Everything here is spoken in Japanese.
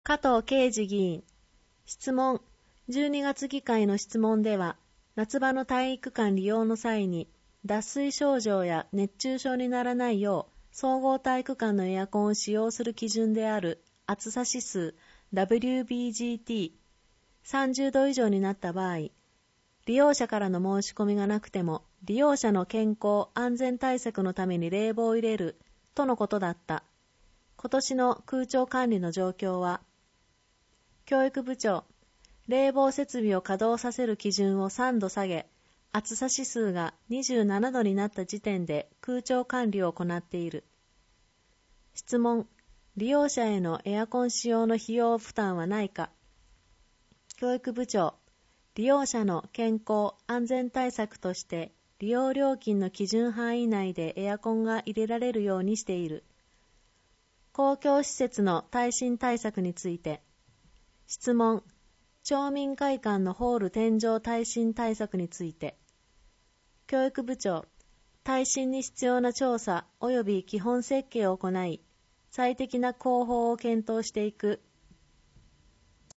加藤啓二議員。質問。12月議会の質問では、夏場の体育館利用の際に、脱水症状や熱中症にならないよう、総合体育館のエアコンを使用する基準である暑さ指数 WBGT、30 度以上になった場合、利用者からの申し込みがなくても、利用者の健康安全対策のために冷房を入れるとのことだった。今年の空調管理の状況は、教育部長、冷房設備を稼働させる基準を3度下げ、暑さ指数が27度になった時点で空調管理を行っている。質問。利用者へのエアコン使用の費用負担はないか。教育部長、利用者の健康安全対策として利用料金の基準範囲内でエアコンが入れられるようにしている。公共施設の耐震対策について。質問。町民会館のホール天井耐震対策について。教育部長、耐震に必要な調査及び基本設計を行い、最適な工法を検討していく。